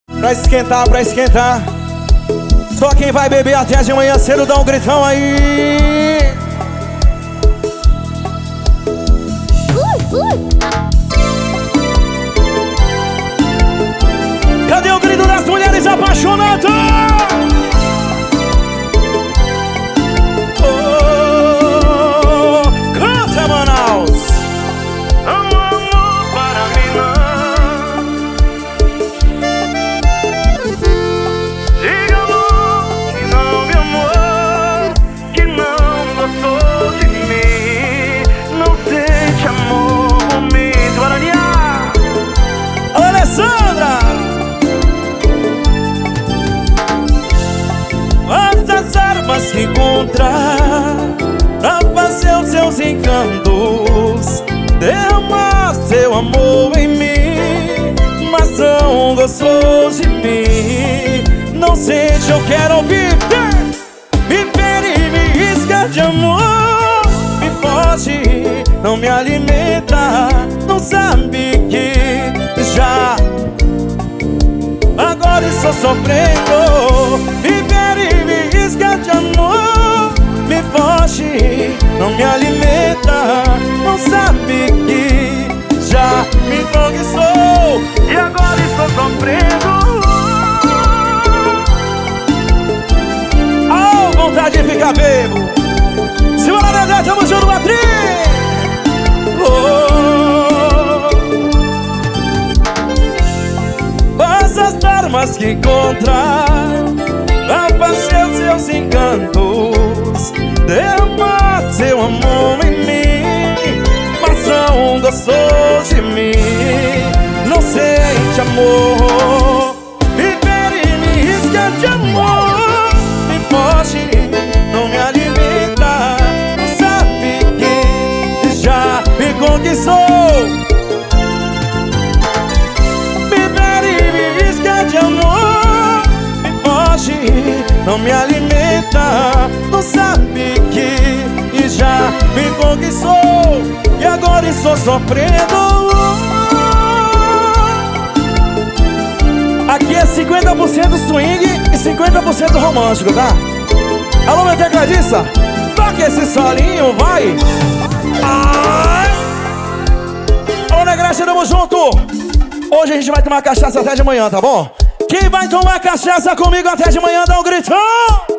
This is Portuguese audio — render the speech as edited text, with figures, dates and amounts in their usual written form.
Pra esquentar, pra esquentar. Só quem vai beber até de manhã cedo dá um gritão aí. Cadê o grito das mulheres apaixonadas? Oh, canta, Manaus. Amor para mim não. Diga amor que não me amou, que não gostou de mim, não sente amor por mim. Guaraniá. Alô, Alessandra. Quantas armas que encontrar pra fazer os seus encantos, derramar seu amor em mim, mas não gostou de mim. Não sente, eu quero viver, viver e me isca de amor. Me foge, não me alimenta, não sabe que já agora estou sofrendo. Viver e me isca de amor. Me foge, não me alimenta, não sabe que já me conquistou E agora estou sofrendo. Oh, vontade de ficar bebo. Simbora, Dedé, tamo junto, Madrid. Quais as armas que encontrar pra fazer os seus encantos, derramar seu amor em mim, mas não gostou de mim. Não sente amor, viver e me isca de amor. Me foge, não me alimenta, sabe que já me conquistou. Viver e me isca de amor. Me foge, não me alimenta, não sabe que já me conquistou. E agora estou sofrendo. Aqui é 50% swing e 50% romântico, tá? Alô, meu tecladista, toque esse solinho, vai! Ai! Alô, Negrete, tamo junto! Hoje a gente vai tomar cachaça até de manhã, tá bom? Quem vai tomar cachaça comigo até de manhã, dá um gritão!